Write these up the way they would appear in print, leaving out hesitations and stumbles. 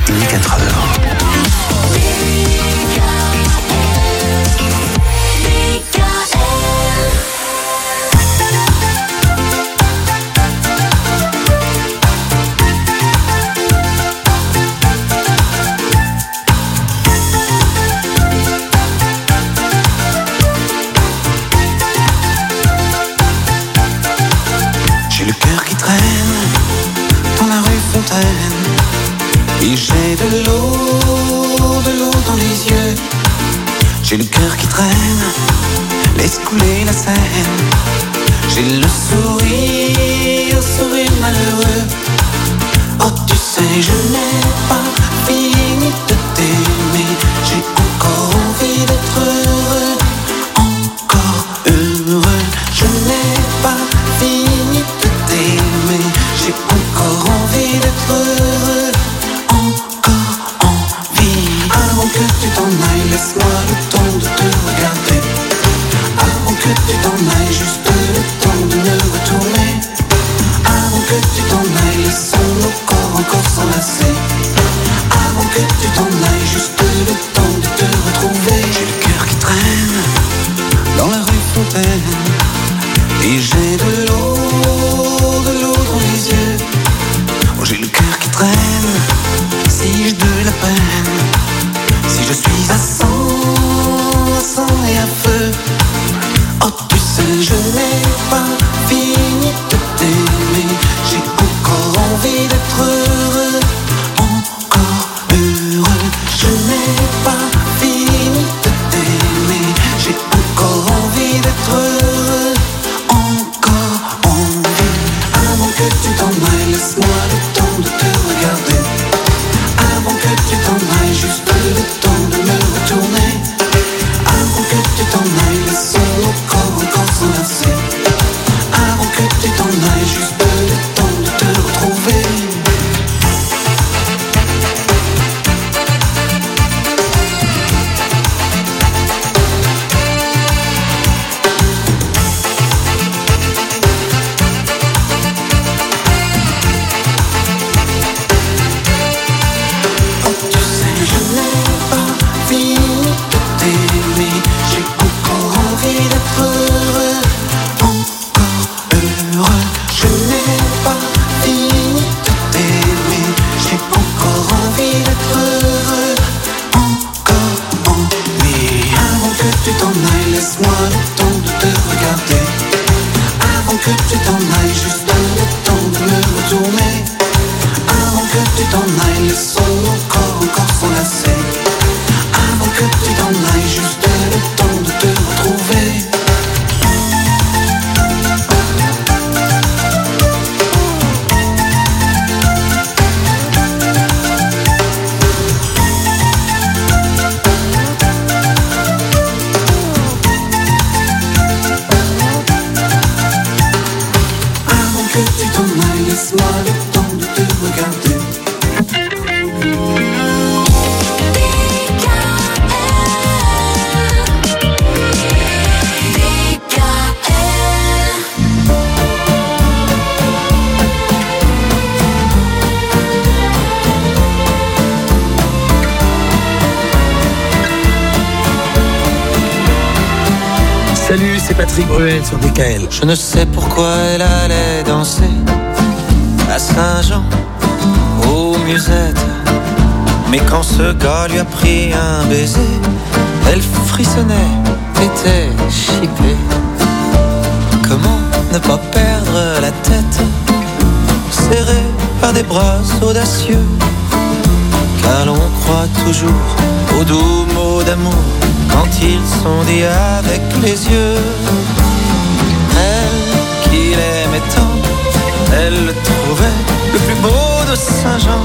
les 4 heures. Et j'ai de l'eau dans les yeux. J'ai le cœur qui traîne, laisse couler la Seine. J'ai le sourire malheureux. Oh tu sais, je n'ai pas fini de t'aimer. J'ai encore envie d'être heureux, encore heureux. Je n'ai pas fini de t'aimer. J'ai encore envie d'être heureux, encore envie. Avant que tu t'en ailles, laisse-moi le temps de te regarder. Avant que tu t'en ailles, juste le temps de me retourner. Avant que tu t'en ailles, laissons nos corps encore s'enlacer. Avant que tu t'en ailles, juste le temps de te retrouver. J'ai le cœur qui traîne dans la rue Fontaine. Et j'ai de l'eau dans les yeux. Oh, j'ai le cœur qui traîne, si j'ai de la peine. Si je suis à sang et à feu. Oh tu sais, je n'ai pas fini de t'aimer. J'ai encore envie d'être heureux, encore heureux. Je n'ai pas fini de t'aimer. J'ai encore envie d'être heureux, encore envie. Avant que tu t'en ailles, laisse-moi le temps de te regarder. Avant que tu t'en ailles, juste le temps de me retourner. Avant que tu t'en ailles, laissons nos corps encore s'enlacer. Avant que tu t'en ailles, juste le temps de te retrouver. Salut, c'est Patrick Bruel sur DKL. Je ne sais pourquoi elle allait danser à Saint-Jean, aux Musettes. Mais quand ce gars lui a pris un baiser, elle frissonnait, était chippée. Comment ne pas perdre la tête, serrée par des bras audacieux, car l'on croit toujours aux doux mots d'amour quand ils sont dits avec les yeux. Elle qui l'aimait tant, elle le trouvait le plus beau de Saint-Jean.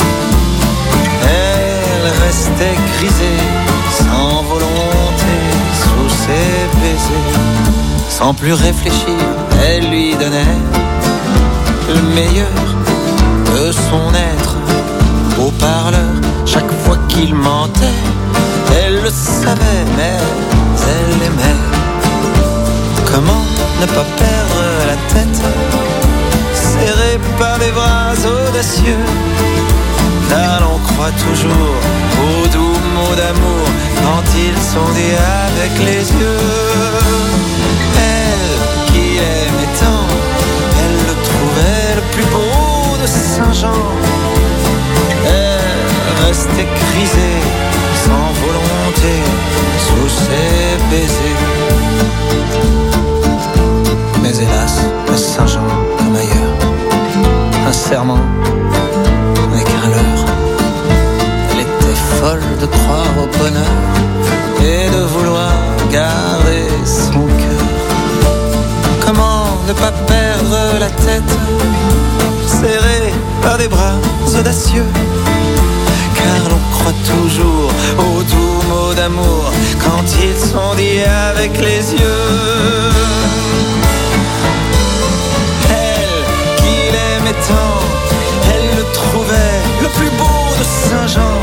Elle restait grisée, sans volonté, sous ses baisers. Sans plus réfléchir, elle lui donnait le meilleur de son être. Au parleur, chaque fois qu'il mentait, elle le savait, mais elle aimait. Comment ne pas perdre la tête, serrée par des bras audacieux, car l'on croit croit toujours aux doux mots d'amour quand ils sont dits avec les yeux. Elle qui aimait tant, elle le trouvait le plus beau de Saint-Jean. Elle restait grisée, sans volonté, sous ses baisers. Mais hélas, à Saint-Jean, comme ailleurs, un serment n'est qu'un leurre. Elle était folle de croire au bonheur et de vouloir garder son cœur. Comment ne pas perdre la tête, serrée par des bras audacieux, car l'on croit toujours aux doux mots d'amour quand ils sont dits avec les yeux. Elle qui l'aimait tant, elle le trouvait le plus beau de Saint-Jean.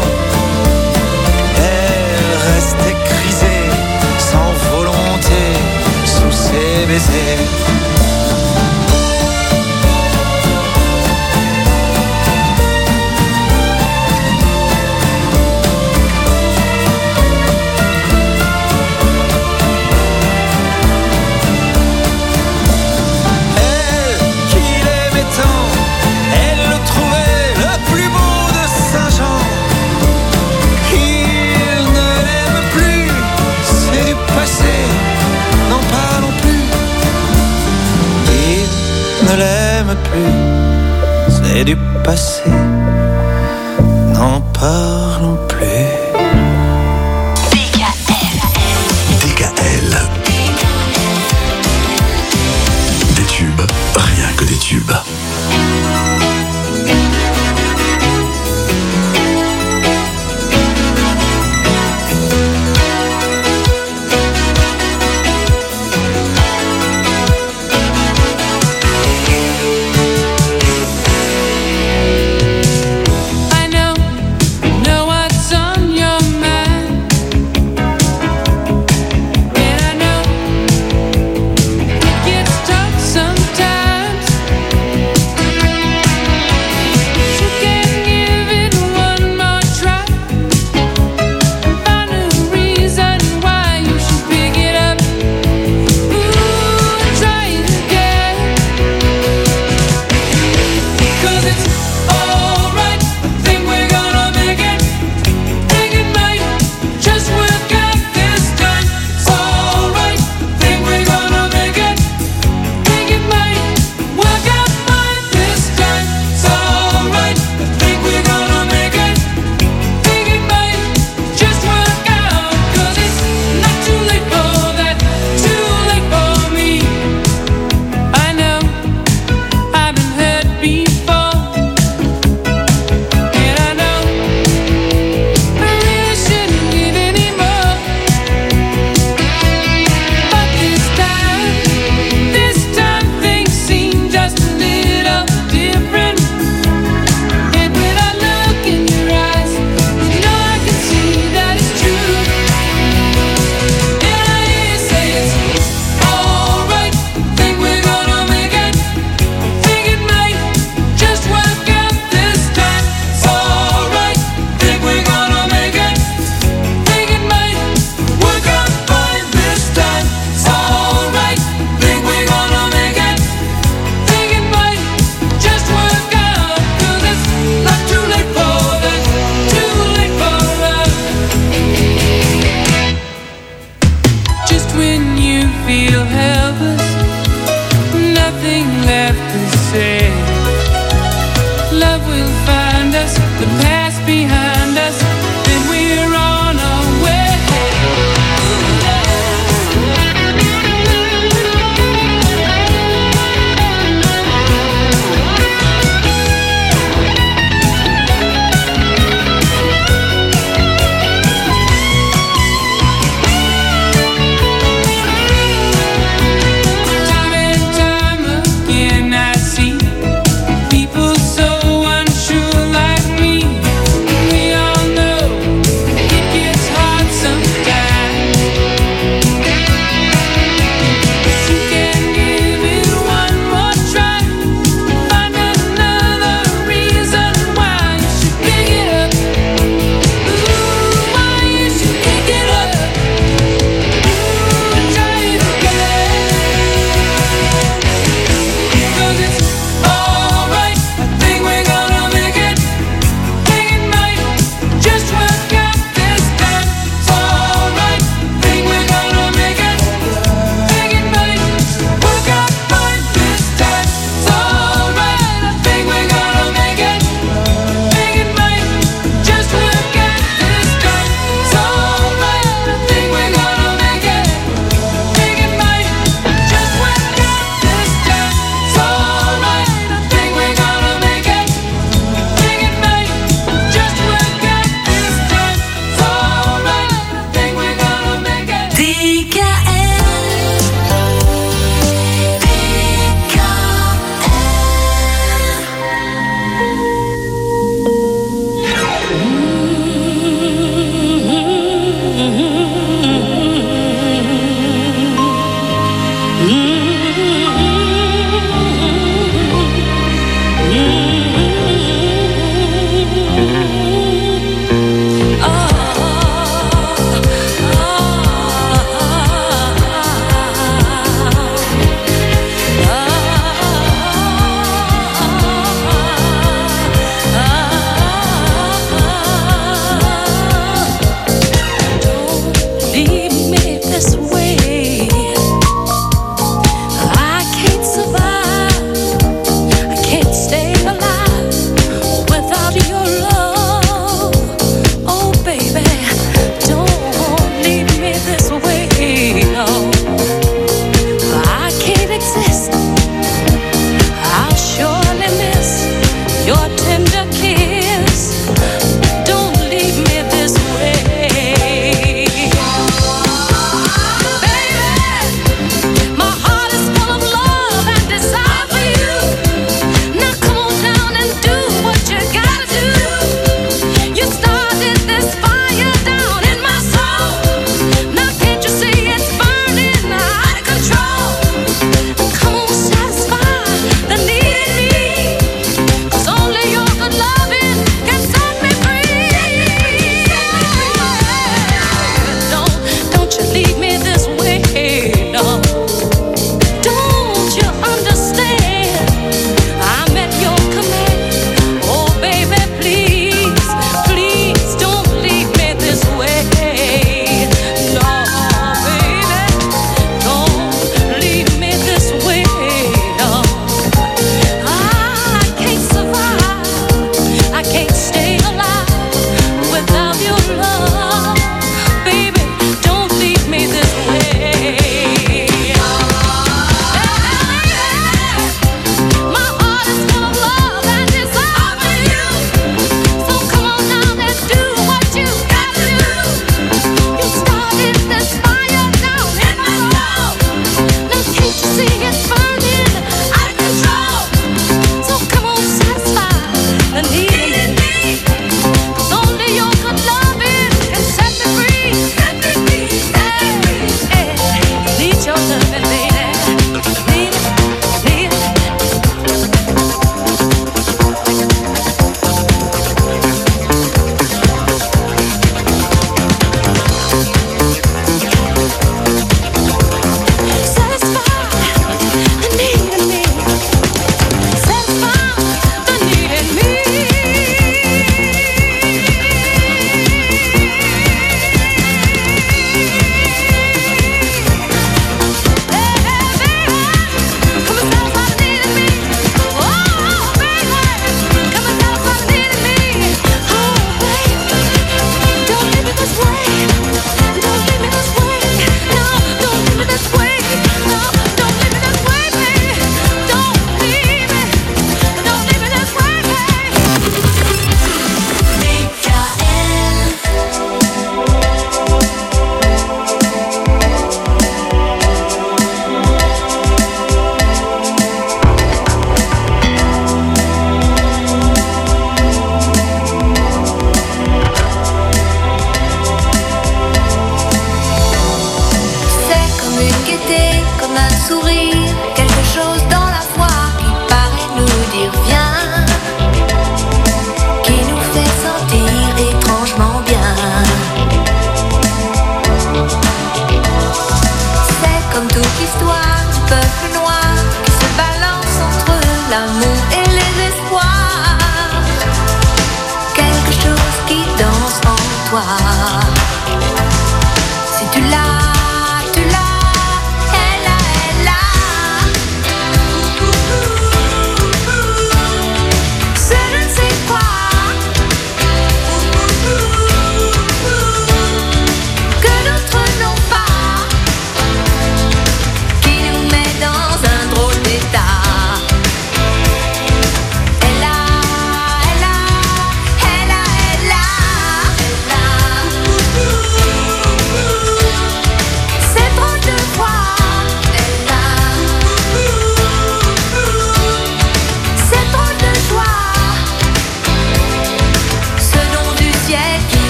Elle restait grisée, sans volonté, sous ses baisers. Ne l'aime plus, c'est du passé, n'en parlons plus. DKL. Des tubes, rien que des tubes. I know what's on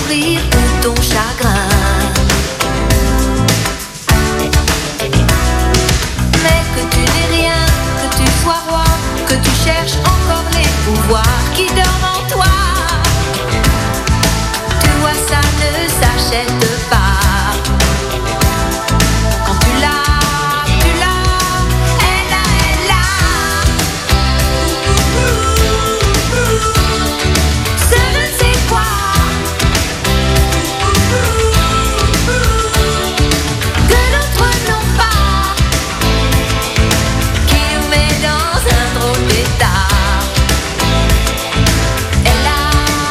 rire ou ton chagrin. Mais que tu n'aies rien, que tu sois roi, que tu cherches encore les pouvoirs qui dorment en toi. Tu vois, ça ne s'achète pas. Quand tu l'as, elle a. Ce je ne sais quoi que d'autres n'ont pas, qui nous met dans un drôle d'état. Elle a.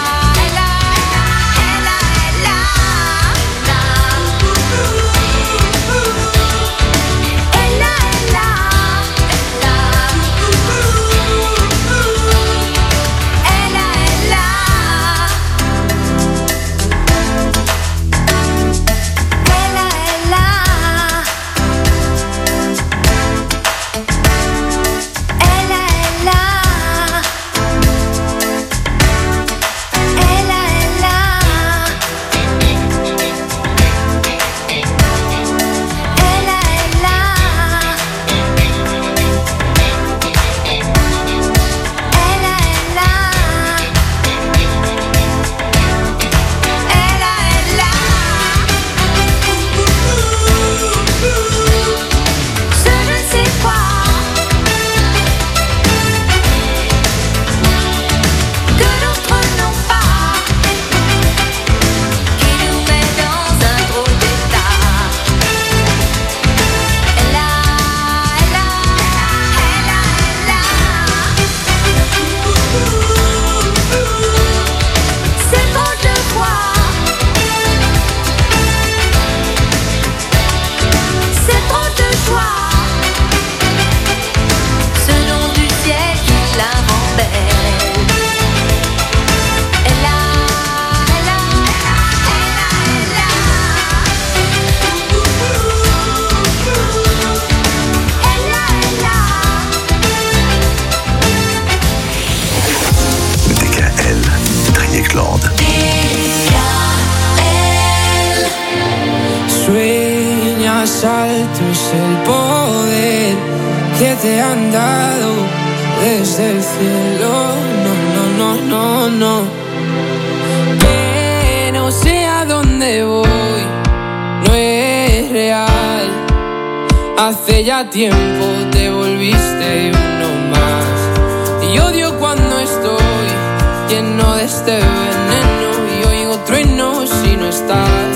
Alto es el poder que te han dado desde el cielo. No. Que no sé a dónde voy, no es real. Hace ya tiempo te volviste uno más. Y odio cuando estoy lleno de este veneno y oigo truenos si no estás.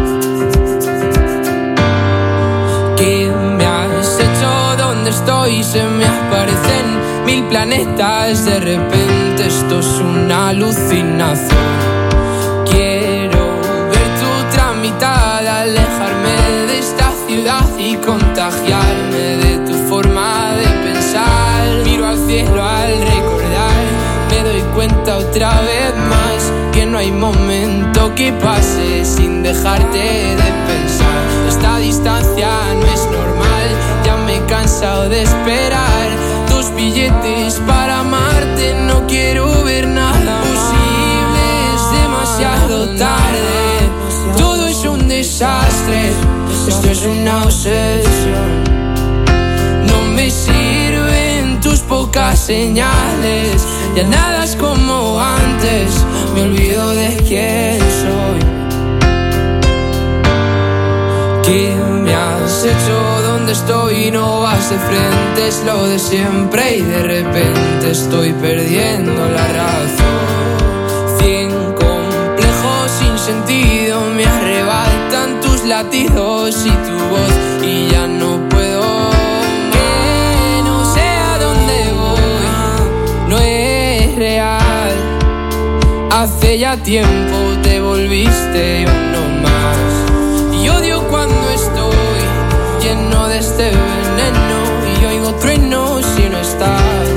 ¿Qué me has hecho? ¿Dónde estoy? Se me aparecen 1000 planetas. De repente esto es una alucinación. Quiero ver tu otra mitad, alejarme de esta ciudad y contagiarme de tu forma de pensar. Miro al cielo al recordar, me doy cuenta otra vez más que no hay momento que pase sin dejarte de pensar. Esta distancia no es normal, ya me he cansado de esperar. 2 billetes para amarte, no quiero ver nada posible, es demasiado tarde. Todo es un desastre, esto es una obsesión. No me sirven tus pocas señales, ya nada es como antes, me olvido de quién soy. ¿Qué me has hecho? ¿Dónde estoy? No vas de frente, es lo de siempre y de repente estoy perdiendo la razón. 100 complejos sin sentido me arrebatan tus latidos y tu voz y ya no puedo. Que no sé a dónde voy, no es real. Hace ya tiempo te volviste uno más. Y odio cuando estoy lleno de este veneno y oigo truenos si no estás.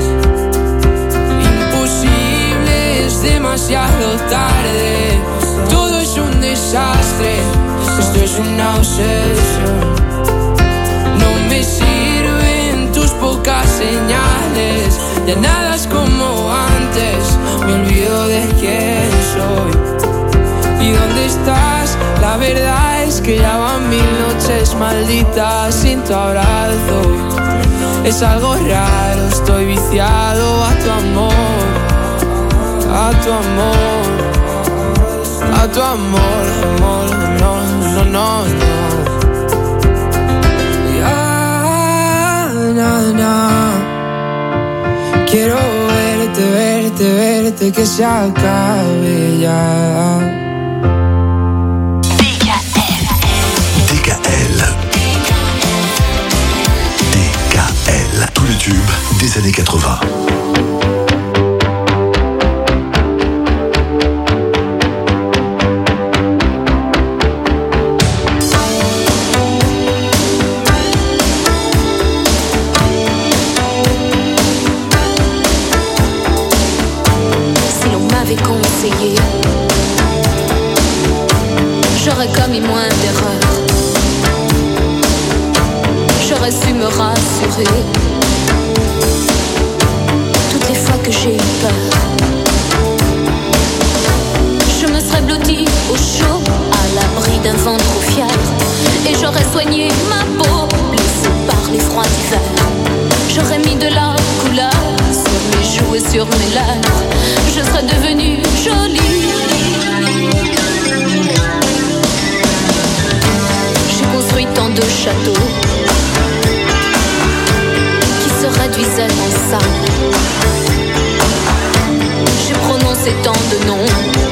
Imposible, es demasiado tarde. Todo es un desastre, esto es una obsesión. No me sirven tus pocas señales, ya nada es como antes, me olvido de quién soy y dónde La verdad es que ya van 1000 noches malditas sin tu abrazo. Es algo raro, estoy viciado a tu amor, a tu amor, a tu amor, amor, no, no, no, no. Ya, na, na. Quiero verte, verte, verte, que se acabe ya. Tous les tubes des années 80. Si l'on m'avait conseillé, j'aurais commis moins d'erreurs. J'aurais su me rassurer toutes les fois que j'ai eu peur. Je me serais blottie au chaud, à l'abri d'un vent trop fier, et j'aurais soigné ma peau, blessée par les froids d'hiver. J'aurais mis de la couleur sur mes joues et sur mes lèvres. Je serais devenue jolie. J'ai construit tant de châteaux réduisait en sable. J'ai prononcé tant de noms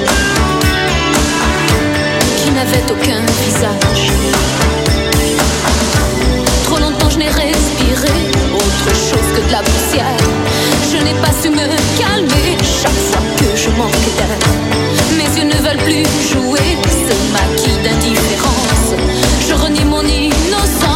qui n'avaient aucun visage. Trop longtemps je n'ai respiré autre chose que de la poussière. Je n'ai pas su me calmer chaque fois que je manquais d'air. Mes yeux ne veulent plus jouer ce maquis d'indifférence. Je renie mon innocence.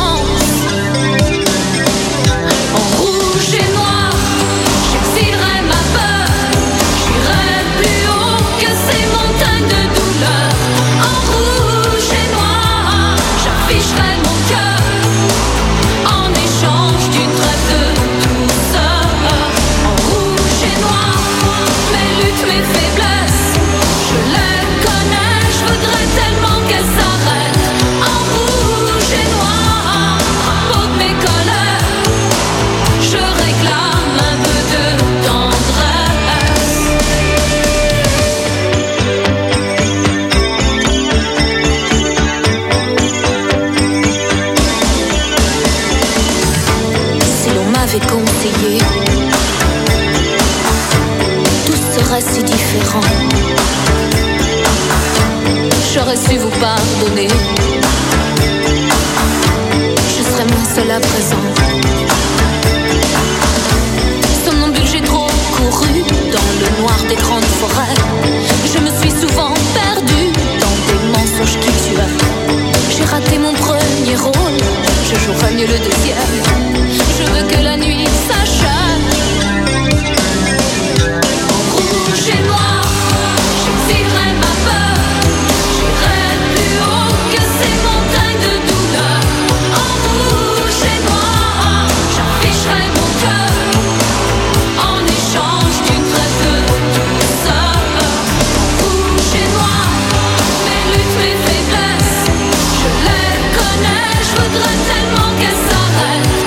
Conseillé, tout serait si différent. J'aurais su vous pardonner. Je serais moins seule à présent. Somnambule, j'ai trop couru dans le noir des grandes forêts. Je me suis souvent perdue dans des mensonges qui tuaient. J'ai raté mon premier rôle, je jouerai mieux le deuxième. Je veux que la nuit s'achève. En rouge et noir, j'exilerai ma peur. J'irai plus haut que ces montagnes de douleur. En rouge et noir, j'afficherai mon cœur en échange d'une trêve de douceur. En rouge et noir, mes luttes, mes faiblesses, je les connais. Je voudrais tellement qu'elles s'arrêtent.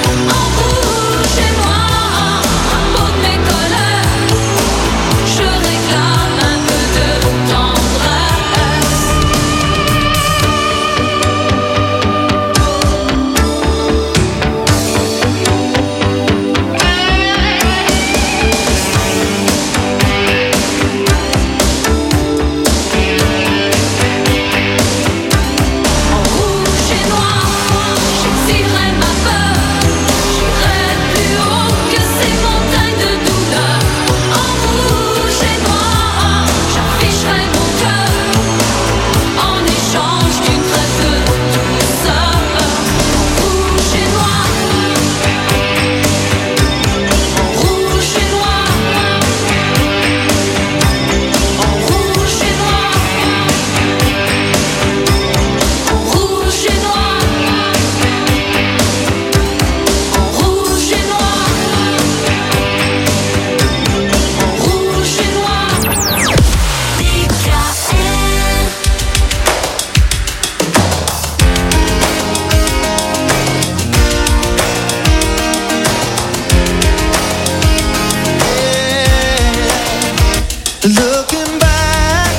Looking back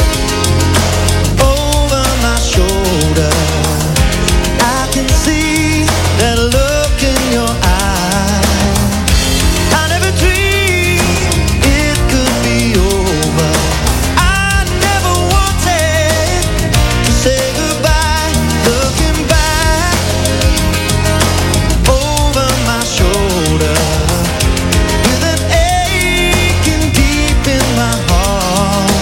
over my shoulder, I can see that look in your eye. I never dreamed it could be over. I never wanted to say goodbye. Looking back over my shoulder, with an aching deep in my heart.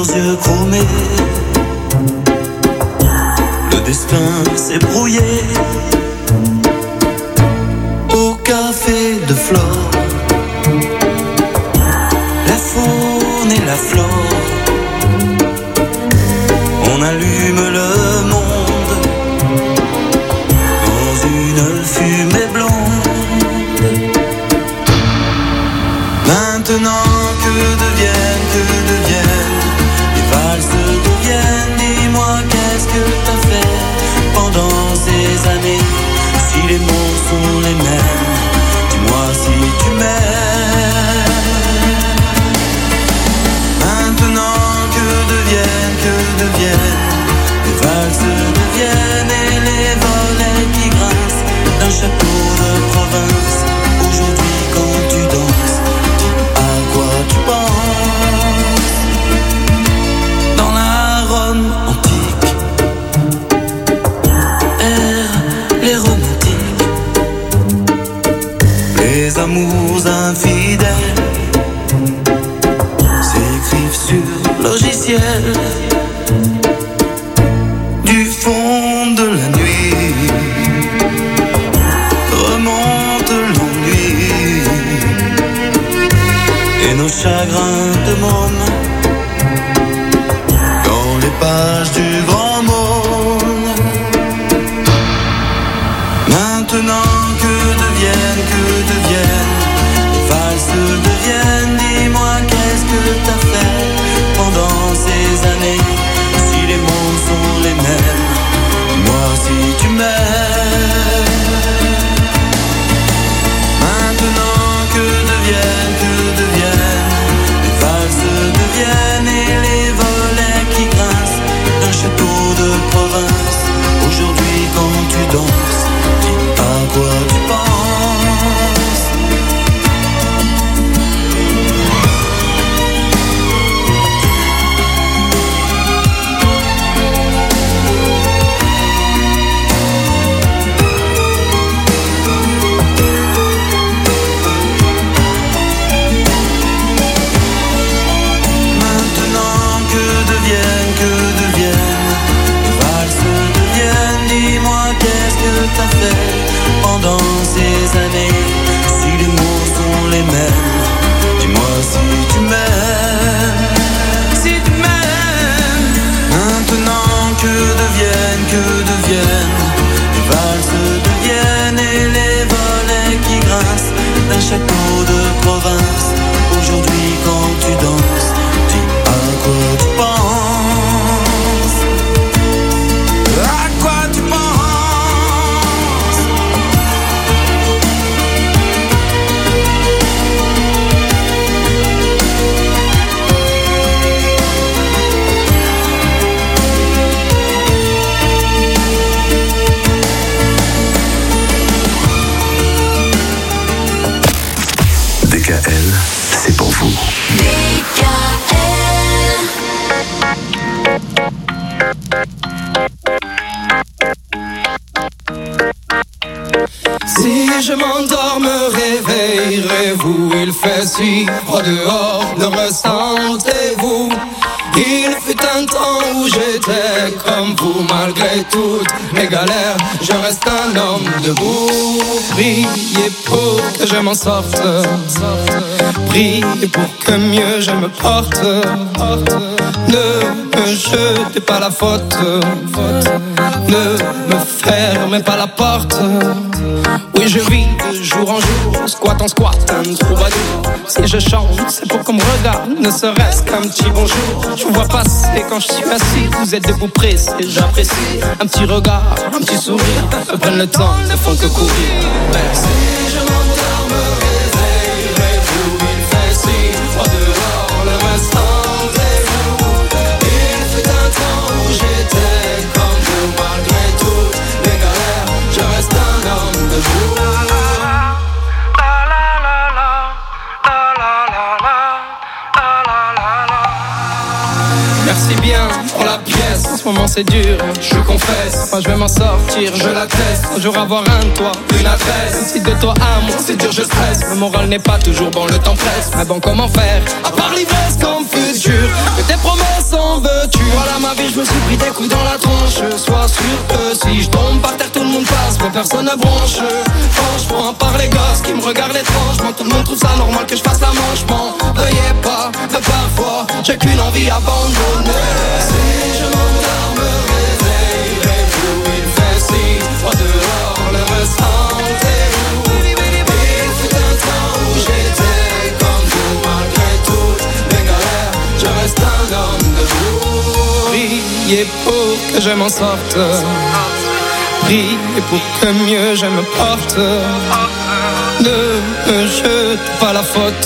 leurs yeux chromés. Le destin s'est brouillé au café de Flore. La faune et la flore, on allume le monde dans une fumée blonde. Maintenant que deviennent les valses deviennent. Dis-moi qu'est-ce que t'as fait pendant ces années? Si les mots sont les mêmes, dis-moi si tu m'aimes. Maintenant que deviennent les valses deviennent et les volets qui grincent d'un château de province. Aujourd'hui quand tu danses, dis à quoi tu penses. Dans la Rome antique errent les romantiques, les amours infidèles s'écrivent sur logiciel. Du fond de la nuit remonte l'ennui et nos chagrins de môme dans les pages du grand monde. Maintenant que deviennent les valses deviennent. Dis-moi qu'est-ce que t'as fait pendant ces années? Si les mots sont les mêmes, dis-moi si tu m'aimes. Maintenant que deviennent les valses deviennent et les volets qui grincent d'un château de province. Aujourd'hui quand tu danses, dis à quoi tu penses. Maintenant que deviennent les valses deviennent. Dis-moi qu'est-ce que t'as fait pendant ces années? Si les mots sont les mêmes, dis-moi si tu m'aimes. Si tu m'aimes. Maintenant que deviennent les valses deviennent et les volets qui grincent d'un château de province. Aujourd'hui quand tu danses, dis à quoi tu penses. À quoi tu penses. DKL, c'est pour vous. Si je m'endors, me réveillerez-vous? Il fait si froid dehors, le ressentez-vous? Il fut un temps où j'étais comme vous. Malgré toutes mes galères, je reste un homme debout. Priez pour que je m'en sorte, priez pour que mieux je me porte. Ne me jetez pas la faute, ne me fermez pas la porte. Oui, je vis de jour en jour, squat en squat, un troubadour. Si je chante, c'est pour qu'on me regarde, ne serait-ce qu'un petit bonjour. Je vous vois passer quand je suis assis, vous êtes debout pressé, j'apprécie. Un petit regard, un petit sourire, me prennent le temps, ne font que courir. Merci. Si je m'endors, me réveillerez-vous? Il fait si froid dehors, le restantez-vous? Il fut un temps où j'étais comme vous. Malgré toutes mes galères, je reste un homme debout. Merci bien pour la pièce, en ce moment c'est dur, je confesse. Moi je vais m'en sortir, je l'atteste. Un jour avoir un toit, une adresse. Si de toi à moi c'est dur, je stresse. Le moral n'est pas toujours bon, le temps presse. Mais bon, comment faire, à part l'ivresse comme futur? Que tes promesses ma vie je me suis pris des coups dans la tronche. Sois sûr que si je tombe par terre tout le monde passe, mais personne ne bronche. Franchement à part les gosses qui me regardent étrangement, tout le monde trouve ça normal que je fasse la manche. M'en veuillez pas, mais parfois j'ai qu'une envie abandonnée. Si je m'endors, me réveillerai plus. Il fait si froid dehors, le restant est où? Il fut un temps où j'étais comme vous, malgré toutes mes galères, je reste un homme debout. Priez pour que je m'en sorte, priez pour que mieux je me porte. Ne me jete pas la faute,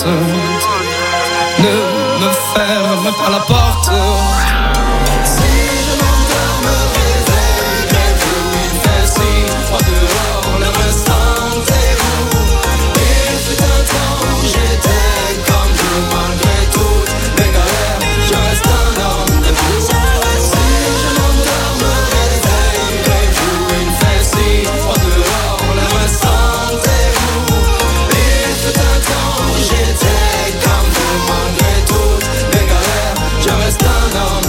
ne me ferme pas la porte. Si je m'endors, me réveillerai plus. Il fait si froid dehors, le restant est où? Il fut un temps où j'étais comme vous, malgré toutes mes galères, je reste un homme debout. Si je m'endors, me réveillerai plus. Il fait si froid dehors, le restant est où? Il fut un temps où j'étais comme vous, malgré toutes mes galères, je reste un homme.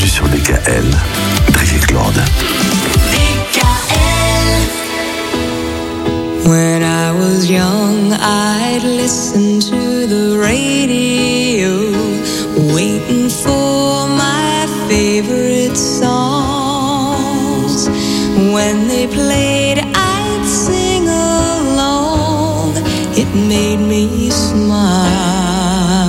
Bienvenue sur DKL, Dries et Claude. When I was young, I'd listen to the radio, waiting for my favorite songs. When they played, I'd sing along. It made me smile.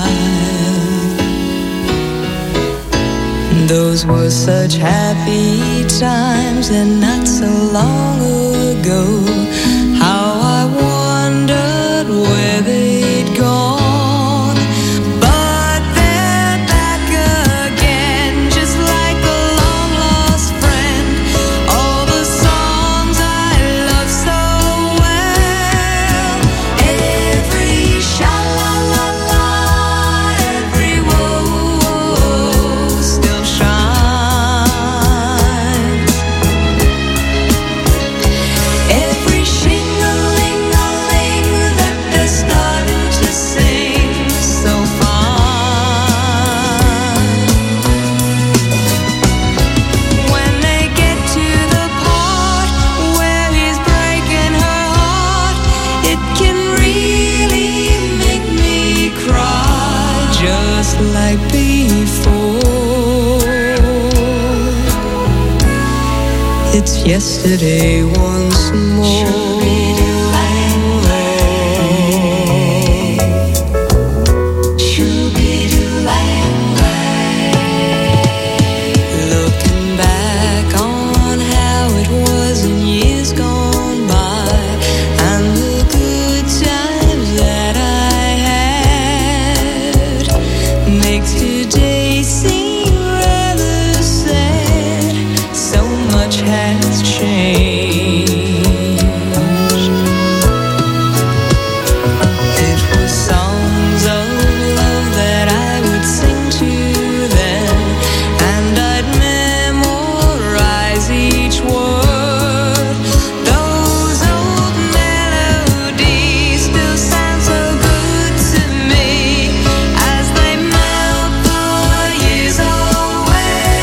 Those were such happy times, and not so long ago. How I wondered where they'd gone. But they're back again, just like a long-lost friend. All the songs I love so well. Every sha-la-la-la, every whoa-whoa still shines. Every shing-a-ling-a-ling that they're starting to sing so fine. When they get to the part where he's breaking her heart, it can really make me cry, just like before. It's yesterday once more. Looking back on how it was in years gone by, and the good times that I had, makes today seem rather sad. So much has changed. It was songs of love that I would sing to them, and I'd memorize each word. Those old melodies still sound so good to me as they melt the years away.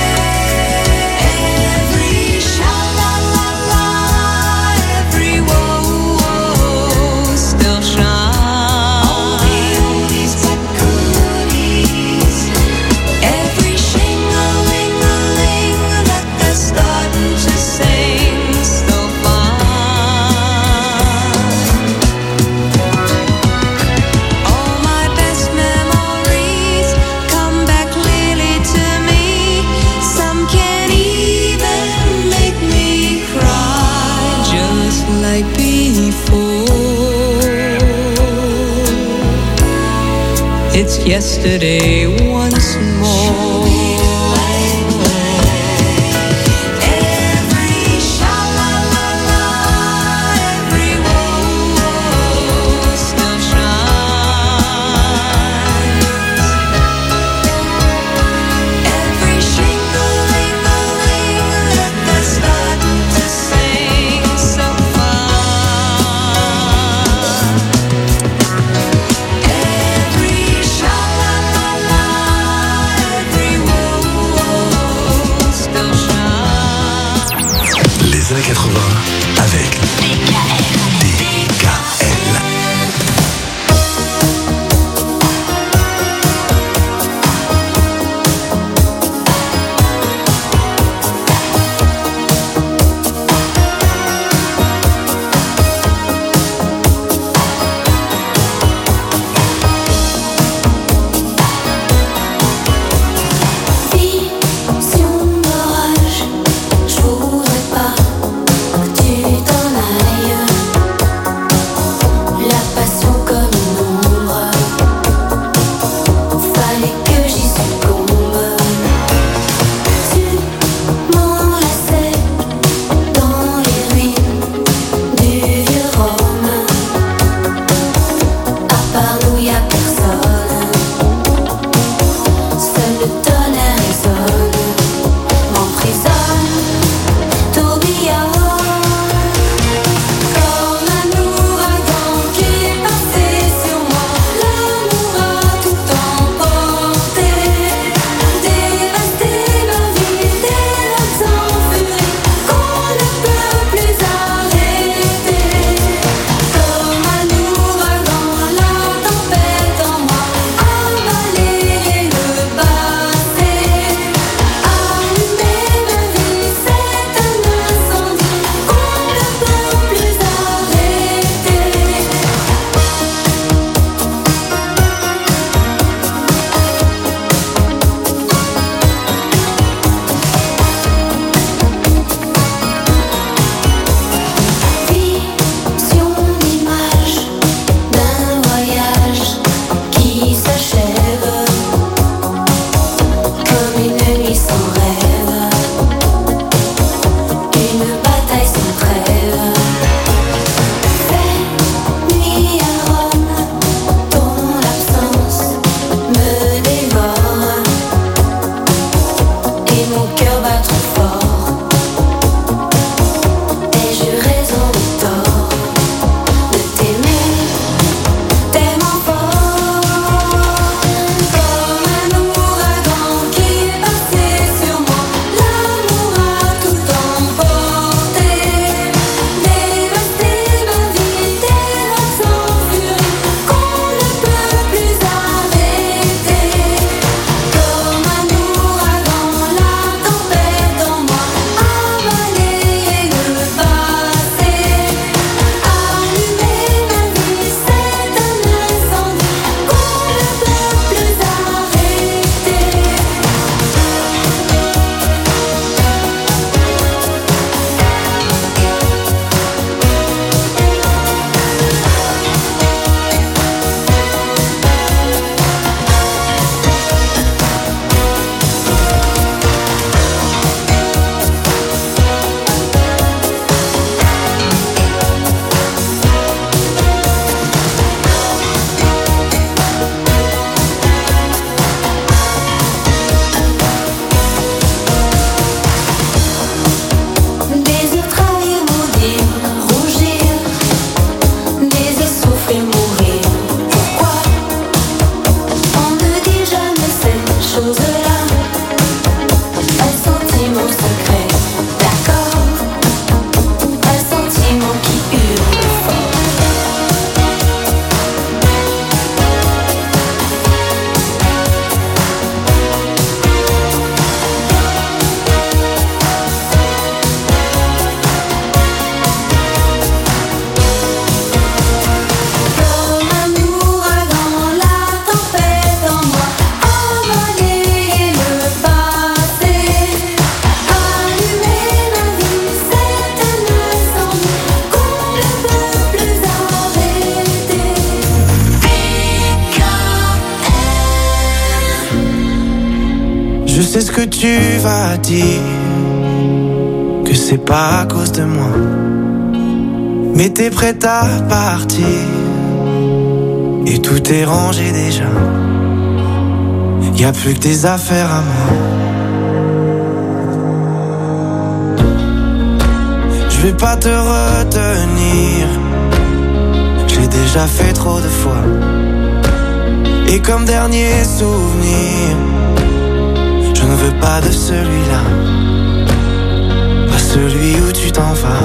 Every sha-la-la-la, every whoa-whoa still shines. Every shing-a-ling-a-ling that they're starting to sing so fine. All my best memories come back clearly to me. Some can even make me cry, just like before. It's yesterday once more. Every sha-la-la-la, every whoa-whoa still shines. Every shing-a-ling-a-ling that they're starting to sing so fine. Every sha-la-la-la, every whoa-whoa still shines. Les années 80 avec DKL. Vision d'orage, je voudrais pas que mon secret. D'accord, un sentiment qui hurle fort. Comme un ouragan, la tempête en moi, envoler le passé, allumer ma vie, c'est un incendie qu'on ne peut plus arrêter. Je sais ce que tu vas dire, que c'est pas à cause de moi, mais t'es prête à partir, et tout est rangé déjà. Y a plus que des affaires à moi. Je vais pas te retenir, j'ai déjà fait trop de fois. Et comme dernier souvenir, je ne veux pas de celui-là, pas celui où tu t'en vas.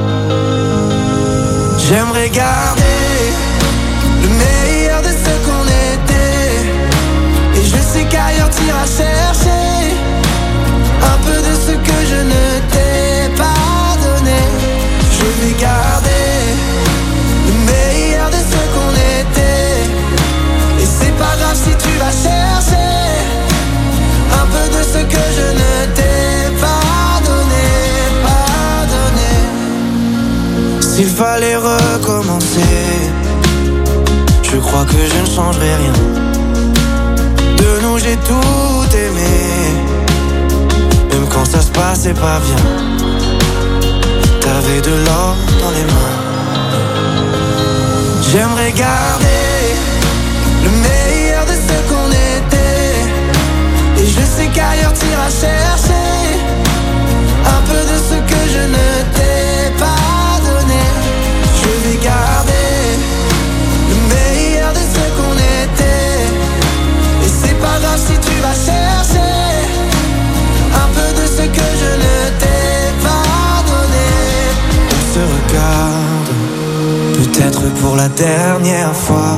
J'aimerais garder le meilleur de ce qu'on était, et je sais qu'ailleurs t'iras chercher un peu de ce que je ne t'ai pas donné. Je vais garder le meilleur de ce qu'on était, et c'est pas grave si tu vas chercher un peu de ce que je ne t'ai pas donné, pas donné. S'il fallait recommencer, je crois que je ne changerai rien. De nous j'ai tout aimé, même quand ça se passait pas bien. T'avais de l'or dans les mains. J'aimerais garder le meilleur de ce qu'on était, et je sais qu'ailleurs t'iras chercher un peu de ce que je ne t'ai pas donné. Je vais garder le meilleur de ce qu'on était, et c'est pas grave si tu vas chercher un peu de ce que je ne t'ai pas donné. On se regarde, peut-être pour la dernière fois,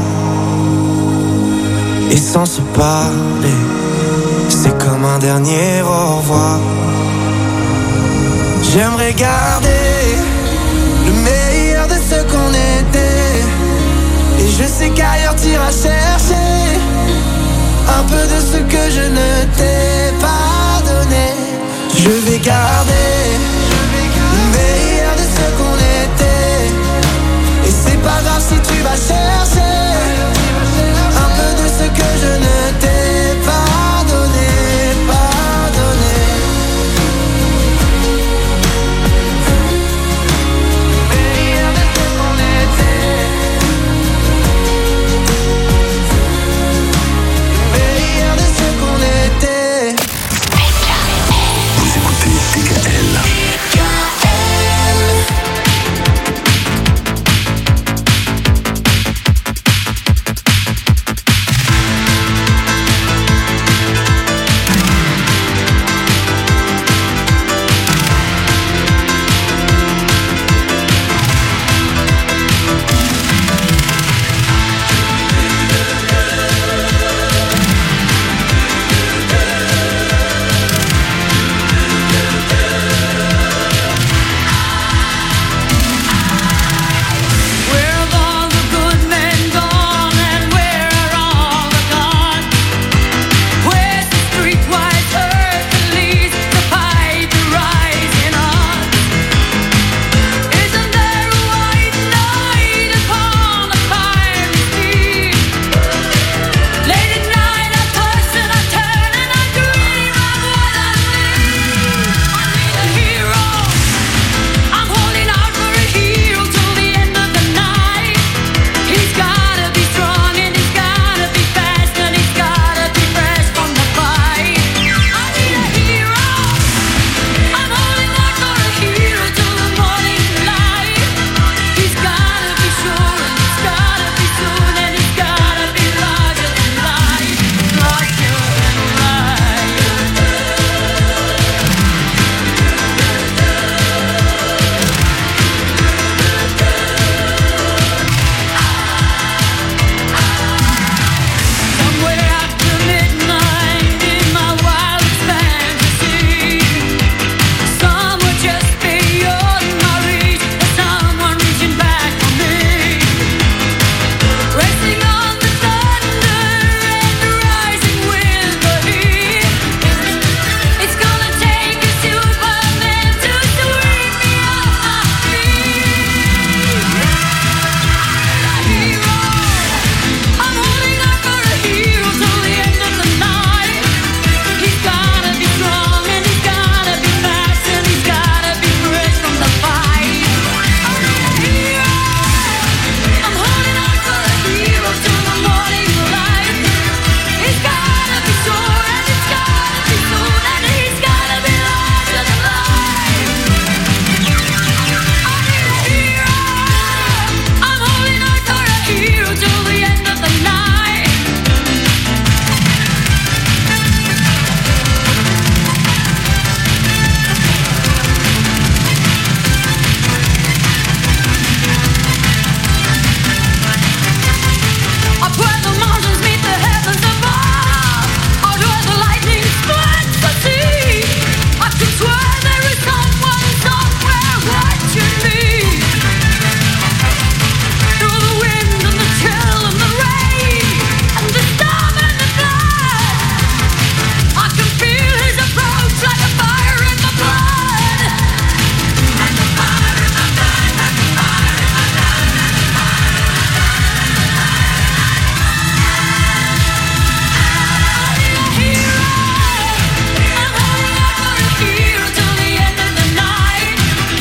et sans se parler, c'est comme un dernier au revoir. J'aimerais garder le meilleur de ce qu'on était, et je sais qu'ailleurs t'iras chercher un peu de ce que je ne t'ai pas donné. Je vais garder